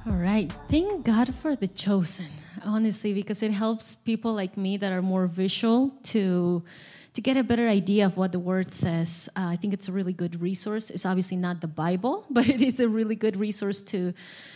All right. Thank God for The Chosen, honestly, because it helps people like me that are more visual to get a better idea of what the Word says. I think it's a really good resource. It's obviously not the Bible, but it is a really good resource to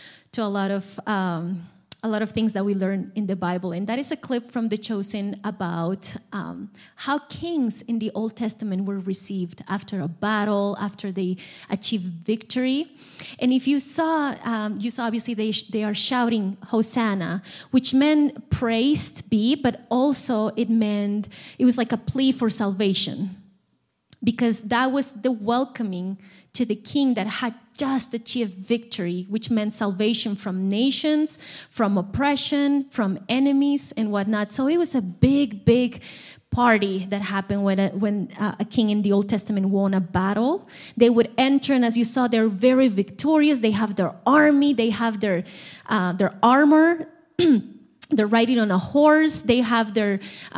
a lot of things that we learn in the Bible. And that is a clip from The Chosen about how kings in the Old Testament were received after a battle, after they achieved victory. And if you saw obviously they are shouting Hosanna, which meant praised be, but also it was like a plea for salvation. Because that was the welcoming to the king that had just achieved victory, which meant salvation from nations, from oppression, from enemies, and whatnot. So it was a big, big party that happened when a king in the Old Testament won a battle. They would enter, and as you saw, they're very victorious. They have their army. They have their armor. They're riding on a horse. They have the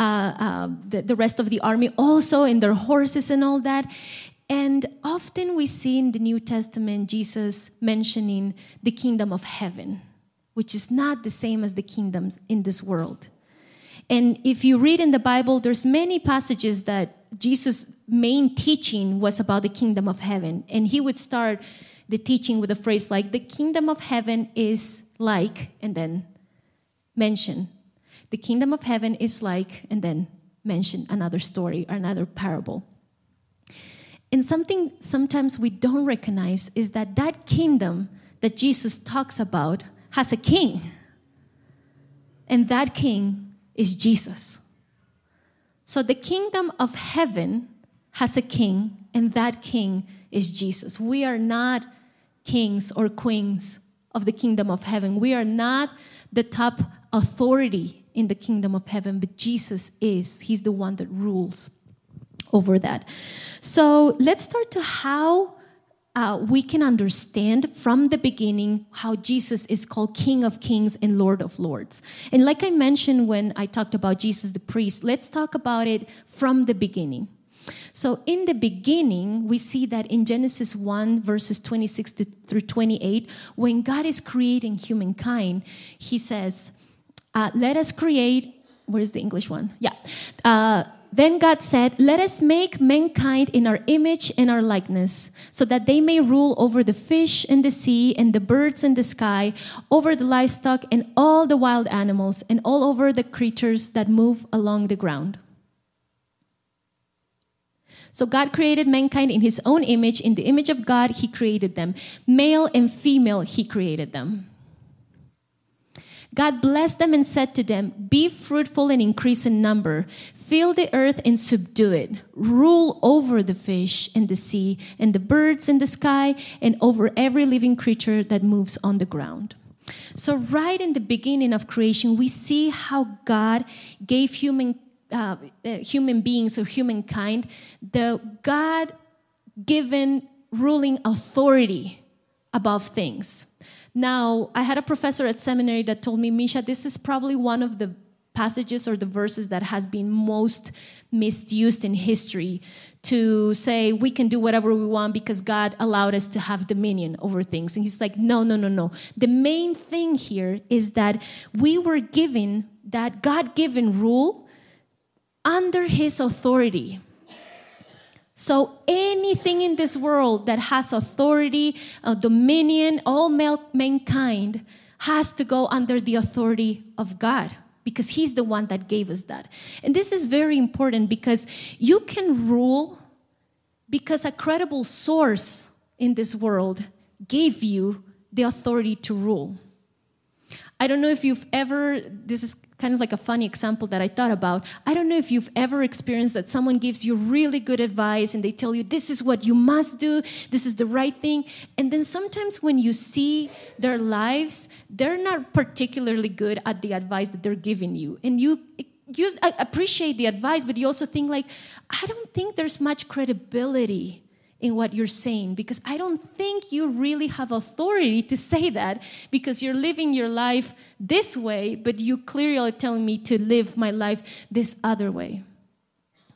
rest of the army also in their horses and all that. And often we see in the New Testament Jesus mentioning the kingdom of heaven, which is not the same as the kingdoms in this world. And if you read in the Bible, there's many passages that Jesus' main teaching was about the kingdom of heaven. And he would start the teaching with a phrase like, the kingdom of heaven is like, and then mention. The kingdom of heaven is like, and then mention another story or another parable. And something sometimes we don't recognize is that kingdom that Jesus talks about has a king. And that king is Jesus. So the kingdom of heaven has a king, and that king is Jesus. We are not kings or queens of the kingdom of heaven. We are not the top authority in the kingdom of heaven, but Jesus is. He's the one that rules over that. So let's start to how we can understand from the beginning how Jesus is called King of Kings and Lord of Lords. And like I mentioned when I talked about Jesus the priest, let's talk about it from the beginning. So in the beginning, we see that in Genesis 1, verses 26 through 28, when God is creating humankind, he says, let us create, where's the English one? Yeah. Then God said, let us make mankind in our image and our likeness, so that they may rule over the fish in the sea and the birds in the sky, over the livestock and all the wild animals, and all over the creatures that move along the ground. So God created mankind in his own image. In the image of God, he created them. Male and female, he created them. God blessed them and said to them, be fruitful and increase in number. Fill the earth and subdue it. Rule over the fish in the sea and the birds in the sky and over every living creature that moves on the ground. So right in the beginning of creation, we see how God gave human beings or humankind the God-given ruling authority above things. Now, I had a professor at seminary that told me, Misha, this is probably one of the passages or the verses that has been most misused in history to say we can do whatever we want because God allowed us to have dominion over things. And he's like, no. The main thing here is that we were given that God-given rule under his authority. So anything in this world that has authority, dominion, all mankind has to go under the authority of God because he's the one that gave us that. And this is very important because you can rule because a credible source in this world gave you the authority to rule. I don't know if you've ever, this is kind of like a funny example that I thought about. I don't know if you've ever experienced that someone gives you really good advice and they tell you, this is what you must do, this is the right thing. And then sometimes when you see their lives, they're not particularly good at the advice that they're giving you. And you appreciate the advice, but you also think like, I don't think there's much credibility in what you're saying because I don't think you really have authority to say that because you're living your life this way, but you clearly are telling me to live my life this other way.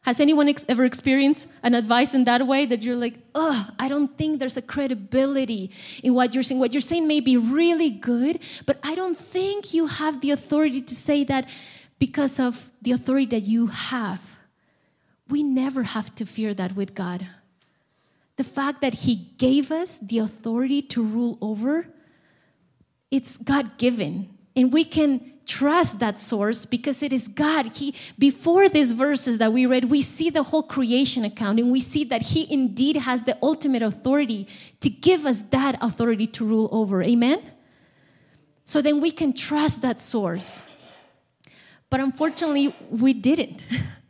Has anyone ever experienced an advice in that way that you're like, oh, I don't think there's a credibility in what you're saying. What you're saying may be really good, but I don't think you have the authority to say that because of the authority that you have. We never have to fear that with God. The fact that he gave us the authority to rule over, it's God-given. And we can trust that source because it is God. Before these verses that we read, we see the whole creation account, and we see that he indeed has the ultimate authority to give us that authority to rule over. Amen? So then we can trust that source. But unfortunately, we didn't.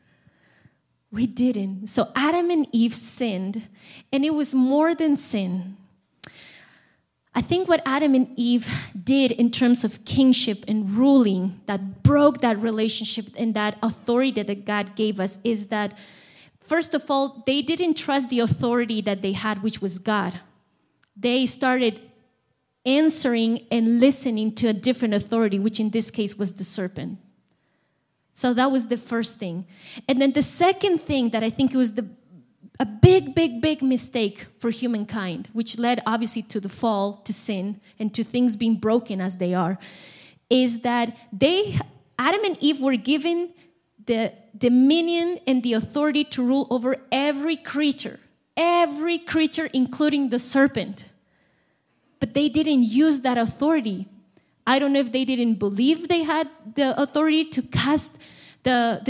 We didn't. So Adam and Eve sinned, and it was more than sin. I think what Adam and Eve did in terms of kingship and ruling that broke that relationship and that authority that God gave us is that, first of all, they didn't trust the authority that they had, which was God. They started answering and listening to a different authority, which in this case was the serpent. So that was the first thing. And then the second thing that I think was a big mistake for humankind, which led obviously to the fall, to sin, and to things being broken as they are, is that Adam and Eve were given the dominion and the authority to rule over every creature, including the serpent. But they didn't use that authority. I don't know if they didn't believe they had the authority to cast the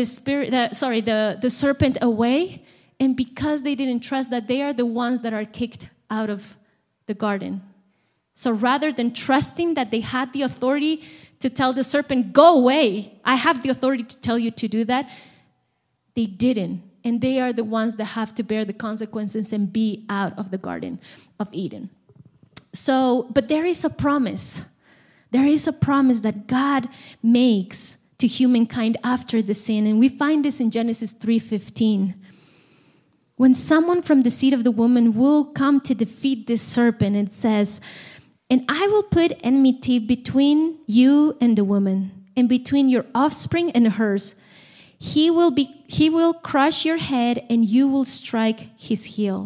serpent away. And because they didn't trust that, they are the ones that are kicked out of the garden. So rather than trusting that they had the authority to tell the serpent, go away, I have the authority to tell you to do that, they didn't. And they are the ones that have to bear the consequences and be out of the Garden of Eden. So, but there is a promise. There is a promise that God makes to humankind after the sin. And we find this in Genesis 3:15. When someone from the seed of the woman will come to defeat this serpent, it says, and I will put enmity between you and the woman, and between your offspring and hers. He will crush your head, and you will strike his heel.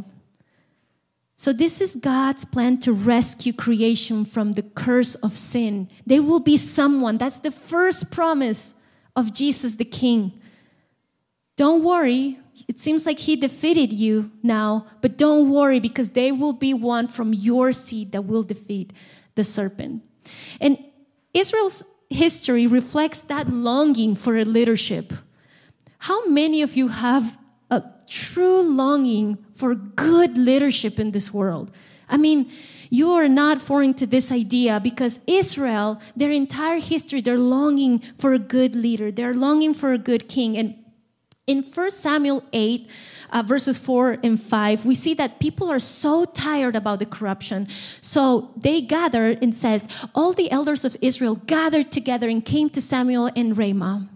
So this is God's plan to rescue creation from the curse of sin. There will be someone. That's the first promise of Jesus the King. Don't worry. It seems like he defeated you now, but don't worry, because there will be one from your seed that will defeat the serpent. And Israel's history reflects that longing for a leadership. How many of you have a true longing for good leadership in this world? I mean, you are not foreign to this idea, because Israel, their entire history, they're longing for a good leader. They're longing for a good king. And in 1 Samuel 8, verses 4 and 5, we see that people are so tired about the corruption. So they gathered, and says, all the elders of Israel gathered together and came to Samuel in Ramah.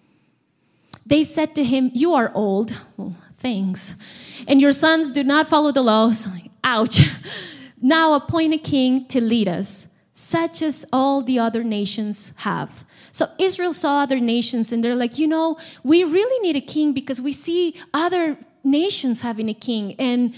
They said to him, you are old. Well, thanks. And your sons do not follow the laws. Ouch. Now appoint a king to lead us, such as all the other nations have. So Israel saw other nations, and they're like, we really need a king, because we see other nations having a king. And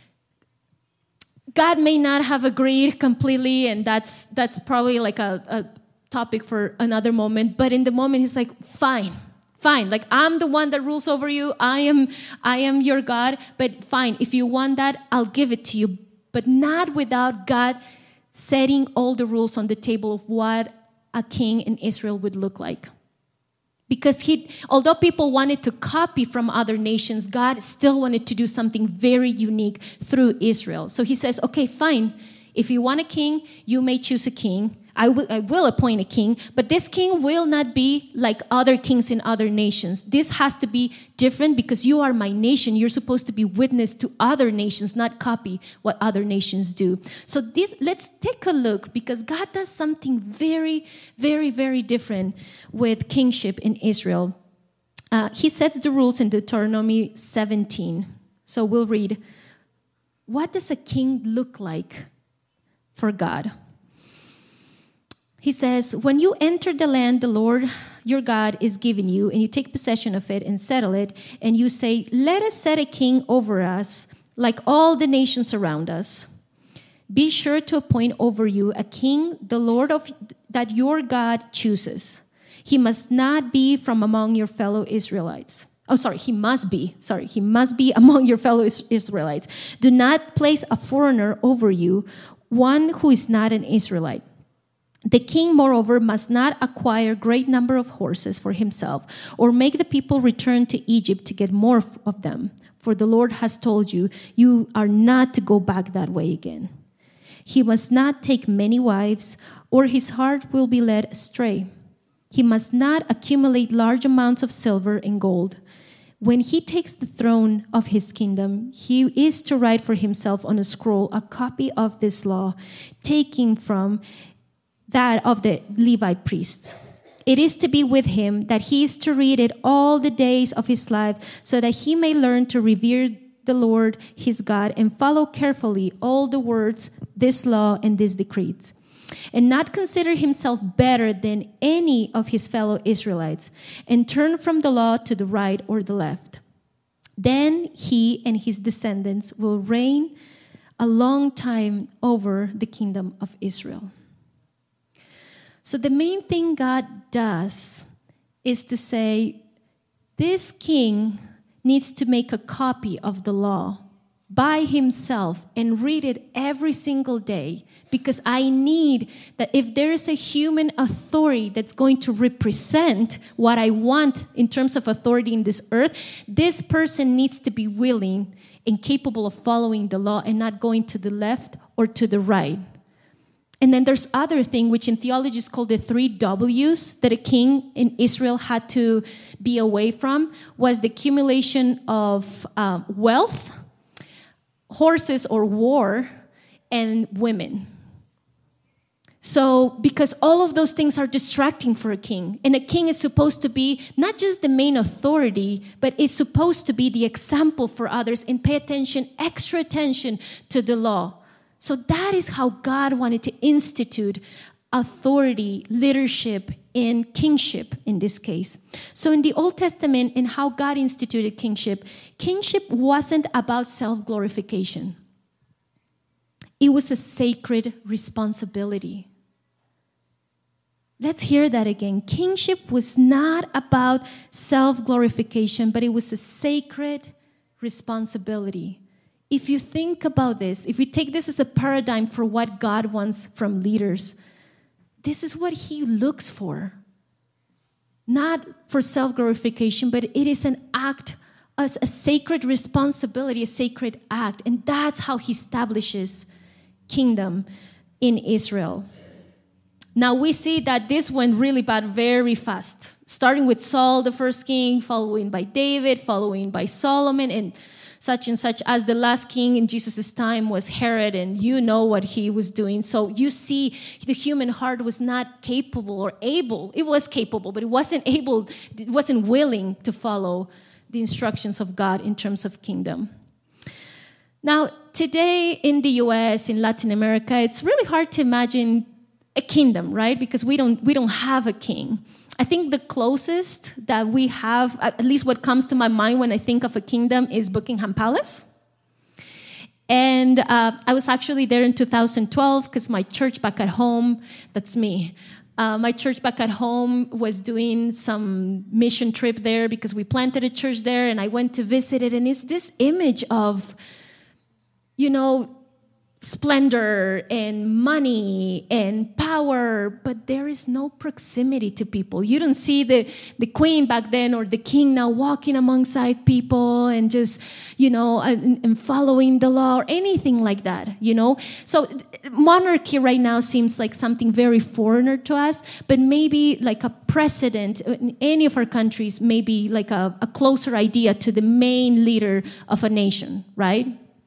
God may not have agreed completely, and that's probably like a topic for another moment. But in the moment, he's like, fine. Like, I'm the one that rules over you. I am your God. But fine, if you want that, I'll give it to you. But not without God setting all the rules on the table of what a king in Israel would look like. Because although people wanted to copy from other nations, God still wanted to do something very unique through Israel. So he says, okay, fine. If you want a king, you may choose a king. I will appoint a king, but this king will not be like other kings in other nations. This has to be different, because you are my nation. You're supposed to be witness to other nations, not copy what other nations do. So let's take a look, because God does something very, very, very different with kingship in Israel. He sets the rules in Deuteronomy 17. So we'll read, what does a king look like for God? He says, when you enter the land the Lord your God is giving you, and you take possession of it and settle it, and you say, let us set a king over us, like all the nations around us. Be sure to appoint over you a king, the Lord that your God chooses. He must not be from among your fellow Israelites. He must be among your fellow Israelites. Do not place a foreigner over you, one who is not an Israelite. The king, moreover, must not acquire great number of horses for himself, or make the people return to Egypt to get more of them. For the Lord has told you, you are not to go back that way again. He must not take many wives, or his heart will be led astray. He must not accumulate large amounts of silver and gold. When he takes the throne of his kingdom, he is to write for himself on a scroll a copy of this law, taking from that of the Levite priests. It is to be with him that he is to read it all the days of his life, so that he may learn to revere the Lord his God and follow carefully all the words, this law, and these decrees, and not consider himself better than any of his fellow Israelites, and turn from the law to the right or the left. Then he and his descendants will reign a long time over the kingdom of Israel. So the main thing God does is to say, this king needs to make a copy of the law by himself and read it every single day, because I need that if there is a human authority that's going to represent what I want in terms of authority in this earth, this person needs to be willing and capable of following the law and not going to the left or to the right. And then there's other thing, which in theology is called the 3 W's, that a king in Israel had to be away from, was the accumulation of wealth, horses or war, and women. So, because all of those things are distracting for a king, and a king is supposed to be not just the main authority, but it's supposed to be the example for others and pay extra attention to the law. So that is how God wanted to institute authority, leadership, and kingship in this case. So in the Old Testament, and how God instituted kingship wasn't about self-glorification. It was a sacred responsibility. Let's hear that again. Kingship was not about self-glorification, but it was a sacred responsibility. If you think about this, if we take this as a paradigm for what God wants from leaders, this is what he looks for. Not for self-glorification, but it is an act, as a sacred responsibility, a sacred act. And that's how he establishes kingdom in Israel. Now we see that this went really bad very fast, starting with Saul, the first king, following by David, following by Solomon, and such as the last king in Jesus' time was Herod, and you know what he was doing. So you see the human heart was not capable or able. It was capable, but it wasn't able, it wasn't willing to follow the instructions of God in terms of kingdom. Now, today in the US, in Latin America, it's really hard to imagine a kingdom, right? Because we don't have a king. I think the closest that we have, at least what comes to my mind when I think of a kingdom, is Buckingham Palace. And I was actually there in 2012 because my church back at home, that's me, my church back at home was doing some mission trip there because we planted a church there, and I went to visit it, and it's this image of, you know, splendor and money and power, but there is no proximity to people. You don't see the queen back then or the king now walking alongside people and just, you know, and following the law or anything like that, you know. So monarchy right now seems like something very foreigner to us, but maybe like a president in any of our countries, maybe like a closer idea to the main leader of a nation, right?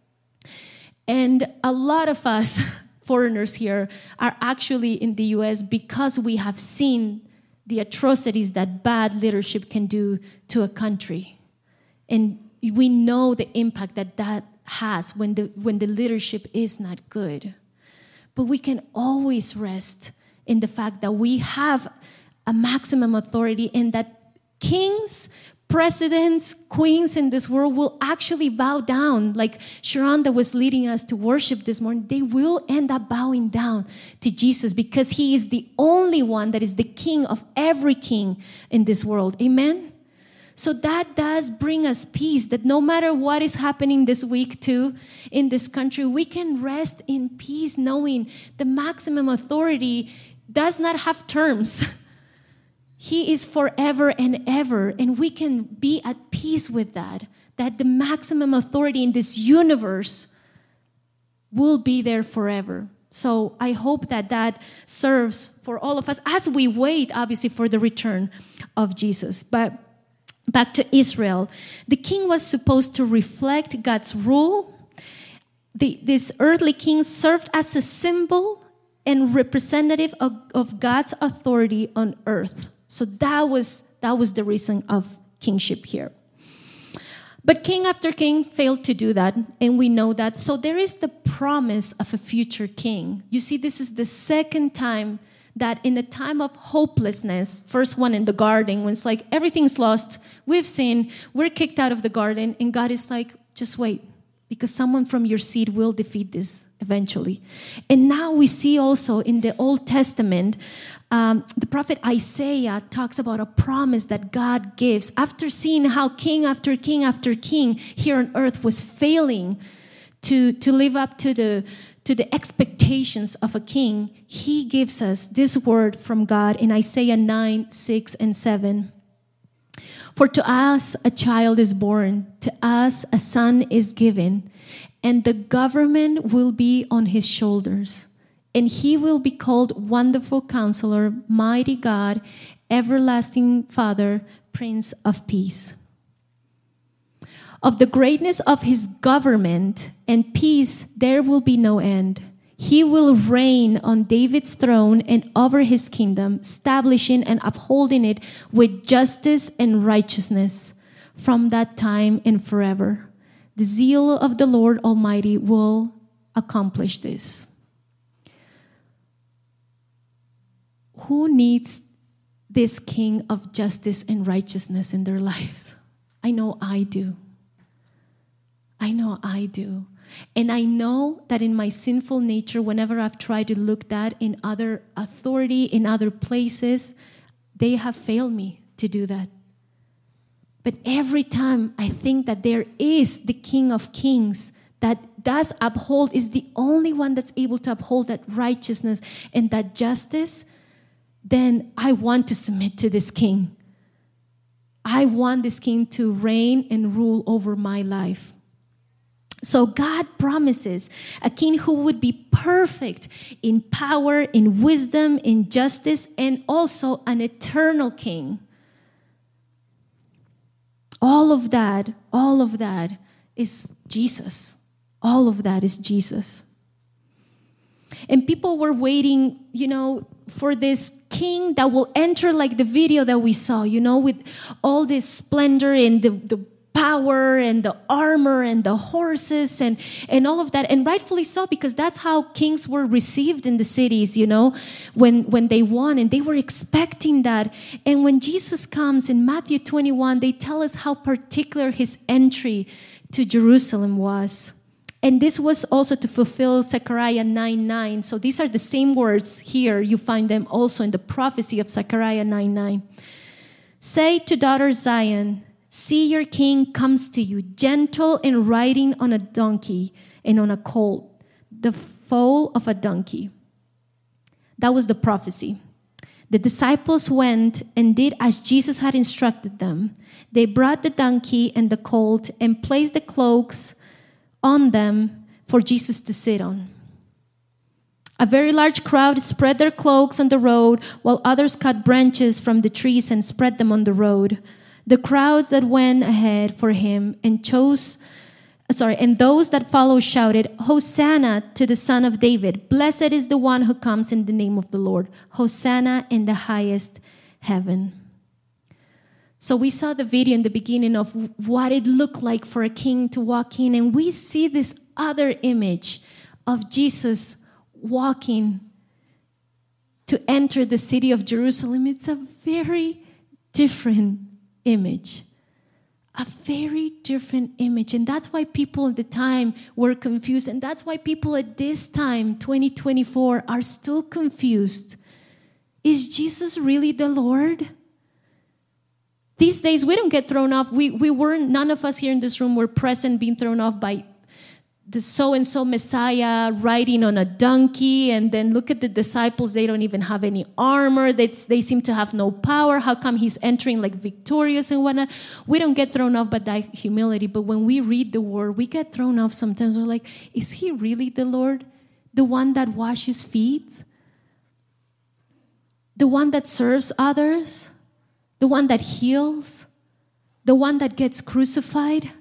And a lot of us foreigners here are actually in the US because we have seen the atrocities that bad leadership can do to a country. And we know the impact that has when the leadership is not good. But we can always rest in the fact that we have a maximum authority and that kings, presidents, queens in this world will actually bow down. Like Sharonda was leading us to worship this morning. They will end up bowing down to Jesus because he is the only one that is the king of every king in this world. Amen? So that does bring us peace, that no matter what is happening this week too in this country, we can rest in peace knowing the maximum authority does not have terms. He is forever and ever, and we can be at peace with that the maximum authority in this universe will be there forever. So I hope that serves for all of us as we wait, obviously, for the return of Jesus. But back to Israel, the king was supposed to reflect God's rule. This earthly king served as a symbol and representative of God's authority on earth. So that was the reason of kingship here. But king after king failed to do that, and we know that. So there is the promise of a future king. You see, this is the second time that in a time of hopelessness, first one in the garden, when it's like everything's lost, we've sinned, we're kicked out of the garden, and God is like, just wait, because someone from your seed will defeat this eventually. And now we see also in the Old Testament, the prophet Isaiah talks about a promise that God gives. After seeing how king after king after king here on earth was failing to live up to the expectations of a king, he gives us this word from God in Isaiah 9, 6, and 7. For to us a child is born, to us a son is given, and the government will be on his shoulders. And he will be called Wonderful Counselor, Mighty God, Everlasting Father, Prince of Peace. Of the greatness of his government and peace there will be no end. He will reign on David's throne and over his kingdom, establishing and upholding it with justice and righteousness from that time and forever. The zeal of the Lord Almighty will accomplish this. Who needs this king of justice and righteousness in their lives? I know I do. I know I do. And I know that in my sinful nature, whenever I've tried to look that in other authority, in other places, they have failed me to do that. But every time I think that there is the King of Kings that does uphold, is the only one that's able to uphold that righteousness and that justice, then I want to submit to this king. I want this king to reign and rule over my life. So God promises a king who would be perfect in power, in wisdom, in justice, and also an eternal king. All of that is Jesus. All of that is Jesus. And people were waiting, for this king that will enter like the video that we saw, with all this splendor and the power and the armor and the horses and all of that. And rightfully so, because that's how kings were received in the cities, when they won, and they were expecting that. And when Jesus comes in Matthew 21, they tell us how particular his entry to Jerusalem was. And this was also to fulfill Zechariah 9:9. So these are the same words here. You find them also in the prophecy of Zechariah 9:9. Say to daughter Zion, see, your king comes to you, gentle and riding on a donkey and on a colt, the foal of a donkey. That was the prophecy. The disciples went and did as Jesus had instructed them. They brought the donkey and the colt and placed the cloaks on them for Jesus to sit on. A very large crowd spread their cloaks on the road, while others cut branches from the trees and spread them on the road. The crowds that went ahead for him and those that followed shouted, Hosanna to the Son of David. Blessed is the one who comes in the name of the Lord. Hosanna in the highest heaven. So we saw the video in the beginning of what it looked like for a king to walk in, and we see this other image of Jesus walking to enter the city of Jerusalem, it's a very different image. A very different image. And that's why people at the time were confused. And that's why people at this time, 2024, are still confused. Is Jesus really the Lord? These days, we don't get thrown off. None of us here in this room were present being thrown off by the so-and-so Messiah riding on a donkey, and then look at the disciples. They don't even have any armor. They seem to have no power. How come he's entering like victorious and whatnot? We don't get thrown off by that humility, but when we read the word, we get thrown off sometimes. We're like, is he really the Lord? The one that washes feet? The one that serves others? The one that heals? The one that gets crucified?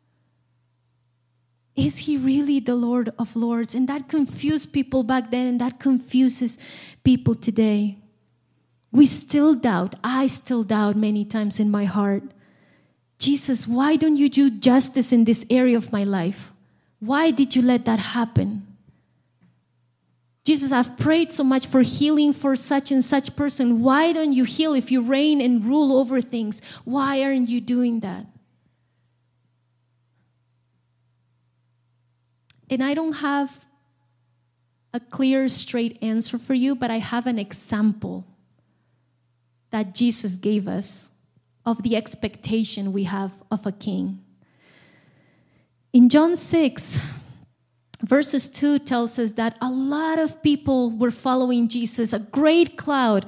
Is he really the Lord of Lords? And that confused people back then, and that confuses people today. We still doubt. I still doubt many times in my heart. Jesus, why don't you do justice in this area of my life? Why did you let that happen? Jesus, I've prayed so much for healing for such and such person. Why don't you heal if you reign and rule over things? Why aren't you doing that? And I don't have a clear, straight answer for you, but I have an example that Jesus gave us of the expectation we have of a king. In John 6, verses 2 tells us that a lot of people were following Jesus, a great crowd,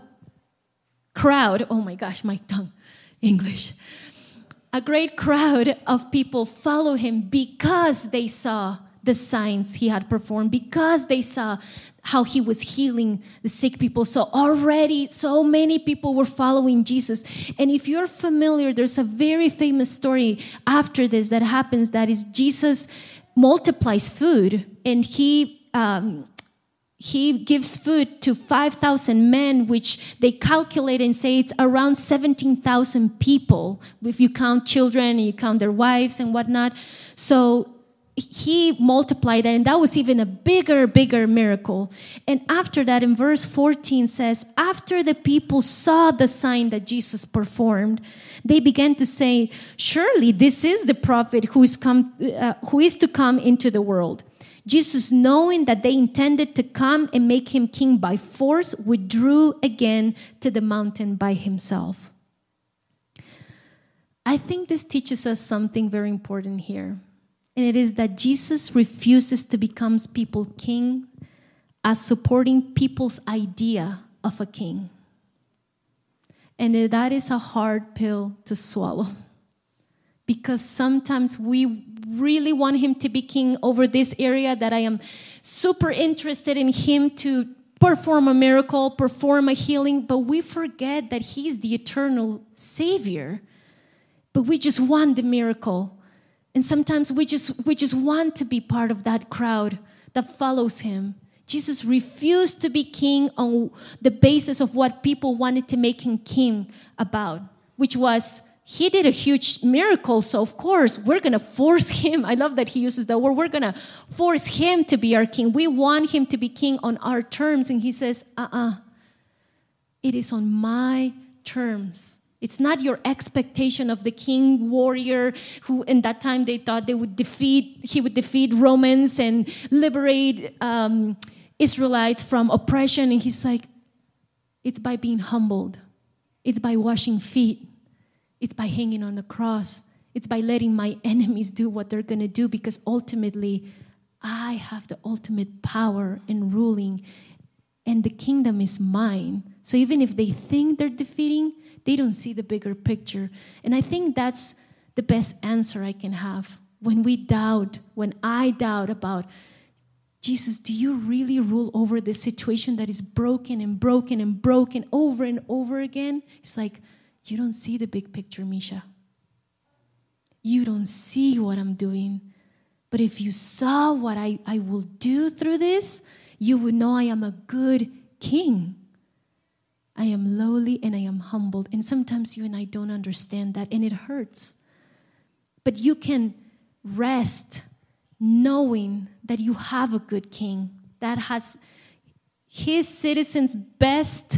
oh my gosh, my tongue, English. A great crowd of people followed him because they saw the signs he had performed, because they saw how he was healing the sick people. So already so many people were following Jesus. And if you're familiar, there's a very famous story after this that happens, that is Jesus multiplies food, and he gives food to 5,000 men, which they calculate and say it's around 17,000 people, if you count children and you count their wives and whatnot. So he multiplied that, and that was even a bigger miracle. And after that, in verse 14 says, after the people saw the sign that Jesus performed, they began to say, surely this is the prophet who is to come into the world. Jesus, knowing that they intended to come and make him king by force, withdrew again to the mountain by himself. I think this teaches us something very important here. And it is that Jesus refuses to become people's king as supporting people's idea of a king. And that is a hard pill to swallow. Because sometimes we really want him to be king over this area, that I am super interested in him to perform a miracle, perform a healing, but we forget that he's the eternal Savior. But we just want the miracle. And sometimes we just want to be part of that crowd that follows him. Jesus refused to be king on the basis of what people wanted to make him king about, which was, he did a huge miracle, so of course we're going to force him. I love that he uses that word. We're going to force him to be our king. We want him to be king on our terms. And he says, it is on my terms. It's not your expectation of the king warrior who in that time they thought he would defeat Romans and liberate Israelites from oppression. And he's like, it's by being humbled. It's by washing feet. It's by hanging on the cross. It's by letting my enemies do what they're going to do, because ultimately I have the ultimate power in ruling, and the kingdom is mine. So even if they think they're defeating, they don't see the bigger picture. And I think that's the best answer I can have. When I doubt about, Jesus, do you really rule over this situation that is broken and broken and broken over and over again? It's like, you don't see the big picture, Misha. You don't see what I'm doing. But if you saw what I will do through this, you would know I am a good king. I am lowly and I am humbled. And sometimes you and I don't understand that, and it hurts. But you can rest knowing that you have a good king that his citizens' best,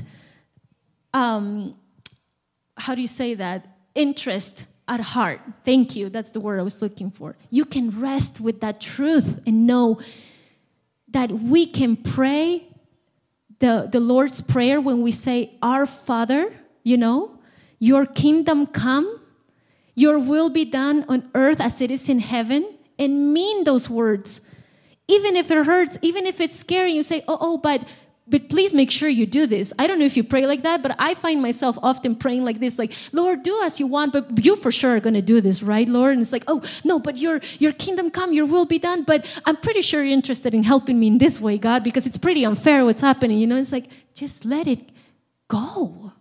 how do you say that? Interest at heart. Thank you. That's the word I was looking for. You can rest with that truth and know that we can pray the Lord's Prayer when we say, Our Father, your kingdom come, your will be done on earth as it is in heaven, and mean those words. Even if it hurts, even if it's scary, you say, but please make sure you do this. I don't know if you pray like that, but I find myself often praying like this, like, Lord, do as you want, but you for sure are going to do this, right, Lord? And it's like, oh, no, but your kingdom come, your will be done, but I'm pretty sure you're interested in helping me in this way, God, because it's pretty unfair what's happening, It's like, just let it go.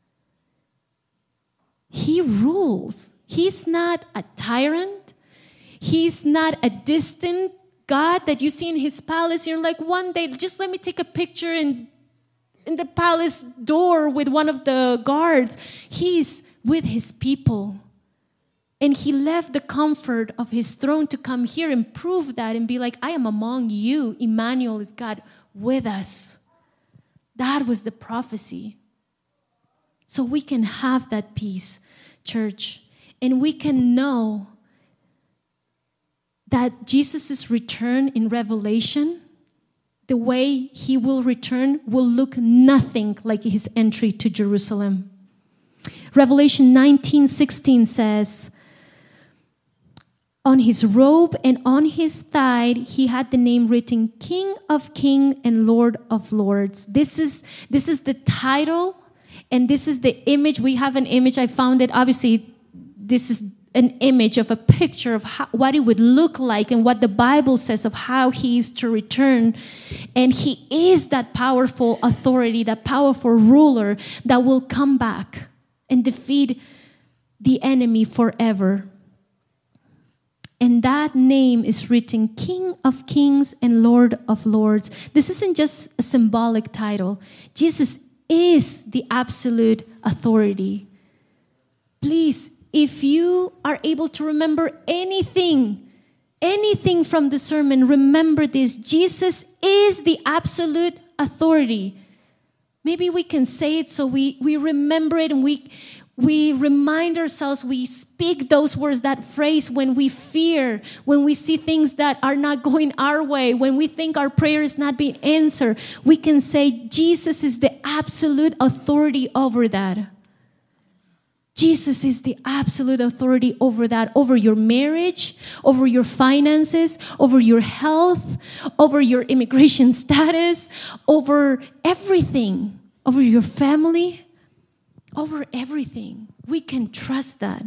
He rules. He's not a tyrant. He's not a distant God that you see in his palace. You're like, one day, just let me take a picture in the palace door with one of the guards. He's with his people. And he left the comfort of his throne to come here and prove that and be like, I am among you. Emmanuel is God with us. That was the prophecy. So we can have that peace, church. And we can know that Jesus' return in Revelation, the way he will return, will look nothing like his entry to Jerusalem. Revelation 19:16 says, on his robe and on his thigh, he had the name written, King of Kings and Lord of Lords. This is the title, and this is the image. We have an image. I found it. Obviously, this is an image of a picture of what it would look like and what the Bible says of how he is to return. And he is that powerful authority, that powerful ruler that will come back and defeat the enemy forever. And that name is written, King of Kings and Lord of Lords. This isn't just a symbolic title. Jesus is the absolute authority. Please, if you are able to remember anything from the sermon, remember this. Jesus is the absolute authority. Maybe we can say it so we remember it and we remind ourselves, we speak those words, that phrase when we fear, when we see things that are not going our way, when we think our prayer is not being answered. We can say Jesus is the absolute authority over that. Jesus is the absolute authority over that, over your marriage, over your finances, over your health, over your immigration status, over everything, over your family, over everything. We can trust that.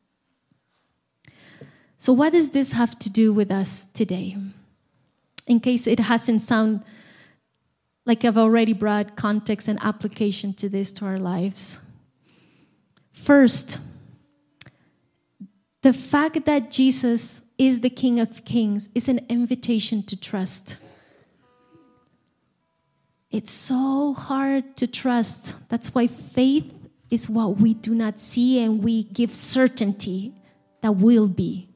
So what does this have to do with us today? In case it hasn't sounded like I've already brought context and application to this to our lives. First, the fact that Jesus is the King of Kings is an invitation to trust. It's so hard to trust. That's why faith is what we do not see and we give certainty that will be.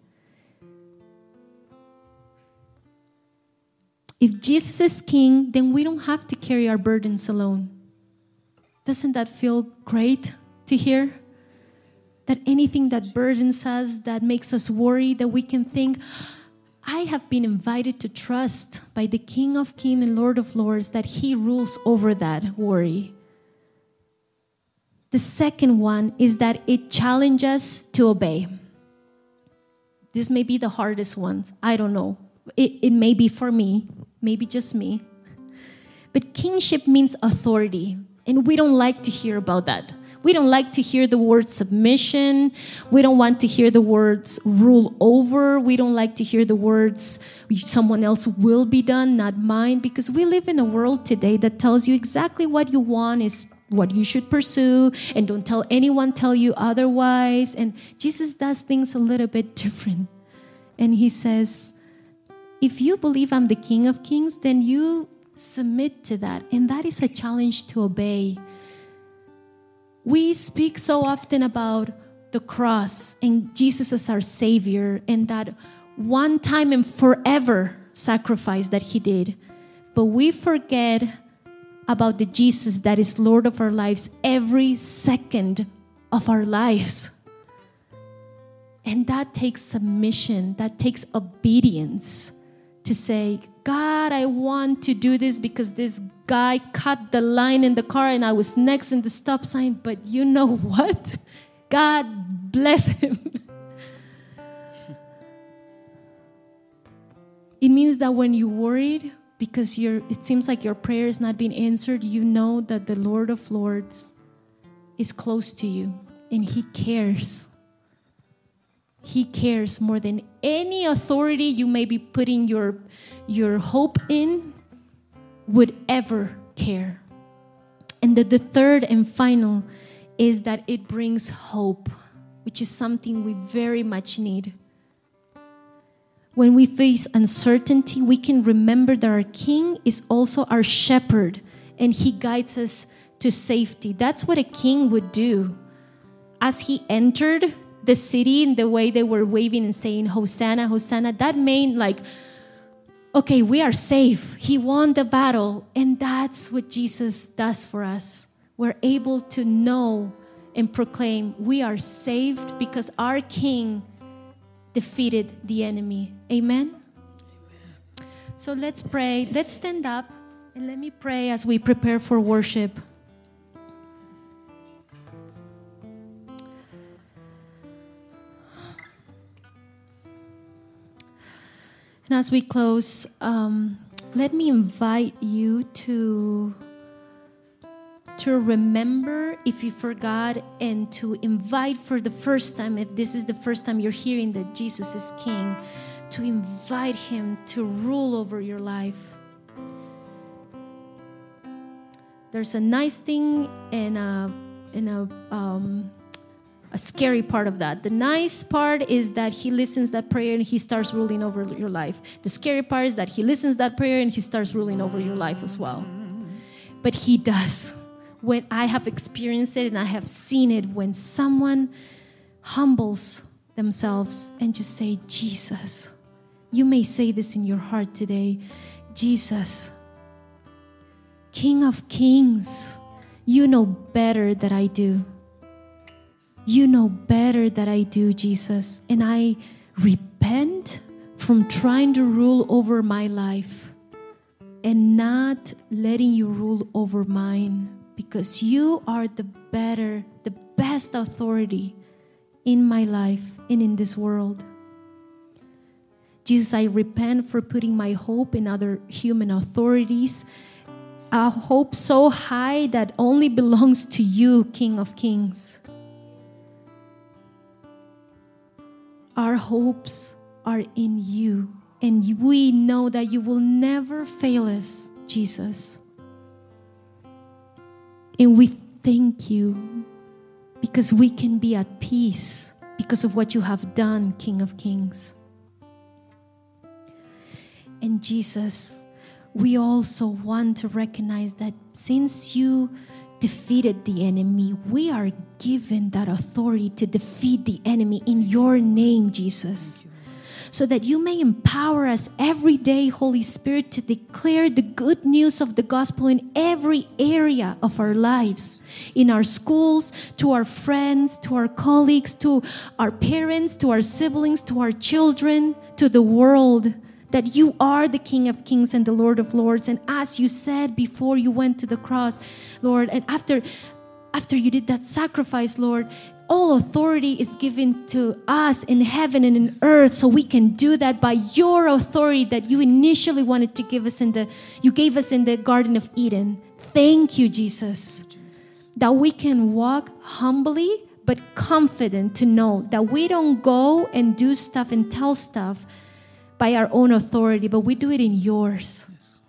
If Jesus is King, then we don't have to carry our burdens alone. Doesn't that feel great to hear? That anything that burdens us, that makes us worry, that we can think, I have been invited to trust by the King of Kings and Lord of Lords that he rules over that worry. The second one is that it challenges us to obey. This may be the hardest one. I don't know. It may be for me, maybe just me. But kingship means authority, and we don't like to hear about that. We don't like to hear the word submission. We don't want to hear the words rule over. We don't like to hear the words someone else will be done, not mine, because we live in a world today that tells you exactly what you want is what you should pursue, and don't tell anyone tell you otherwise. And Jesus does things a little bit different. And he says, if you believe I'm the King of Kings, then you submit to that. And that is a challenge to obey. We speak so often about the cross and Jesus as our Savior and that one time and forever sacrifice that he did. But we forget about the Jesus that is Lord of our lives every second of our lives. And that takes submission, that takes obedience to say, God, I want to do this because this guy cut the line in the car and I was next in the stop sign, but you know what? God bless him. It means that when you're worried because it seems like your prayer is not being answered, you know that the Lord of Lords is close to you and he cares. He cares more than any authority you may be putting your hope in would ever care. And the third and final is that it brings hope, which is something we very much need. When we face uncertainty, we can remember that our King is also our shepherd and he guides us to safety. That's what a king would do. As he entered the city in the way they were waving and saying, Hosanna, Hosanna, that meant like, okay, we are safe. He won the battle. And that's what Jesus does for us. We're able to know and proclaim we are saved because our King defeated the enemy. Amen? Amen. So let's pray. Let's stand up and let me pray as we prepare for worship. And as we close, let me invite you to remember if you forgot and to invite for the first time, if this is the first time you're hearing that Jesus is King, to invite him to rule over your life. There's a nice thing and a scary part of that. The nice part is that he listens that prayer and he starts ruling over your life. The scary part is that he listens that prayer and he starts ruling over your life as well. But he does. When I have experienced it and I have seen it, when someone humbles themselves and just say, Jesus, you may say this in your heart today, Jesus, King of Kings, you know better than I do. You know better than I do, Jesus. And I repent from trying to rule over my life and not letting you rule over mine, because you are the best authority in my life and in this world. Jesus, I repent for putting my hope in other human authorities, a hope so high that only belongs to you, King of Kings. Our hopes are in you, and we know that you will never fail us, Jesus. And we thank you because we can be at peace because of what you have done, King of Kings. And Jesus, we also want to recognize that since you defeated the enemy, we are given that authority to defeat the enemy in your name, Jesus. So that you may empower us every day, Holy Spirit, to declare the good news of the gospel in every area of our lives, in our schools, to our friends, to our colleagues, to our parents, to our siblings, to our children, to the world, that you are the King of Kings and the Lord of Lords. And as you said before you went to the cross, Lord, and after you did that sacrifice, Lord, all authority is given to us in heaven and in earth, so we can do that by your authority that you initially wanted to give us you gave us in the Garden of Eden. Thank you, Jesus, that we can walk humbly but confident to know that we don't go and do stuff and tell stuff by our own authority, but we do it in yours.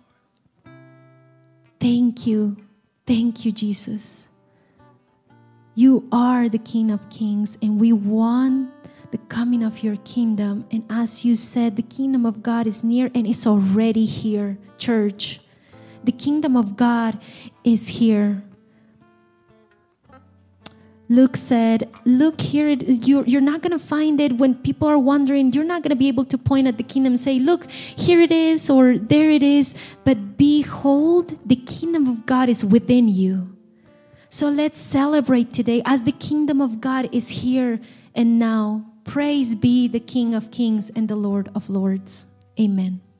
Thank you. Thank you, Jesus. You are the King of Kings, and we want the coming of your kingdom. And as you said, the kingdom of God is near and it's already here, church. The kingdom of God is here. Luke said, look here, you're not going to find it when people are wondering. You're not going to be able to point at the kingdom and say, look, here it is or there it is. But behold, the kingdom of God is within you. So let's celebrate today as the kingdom of God is here and now. Praise be the King of Kings and the Lord of Lords. Amen.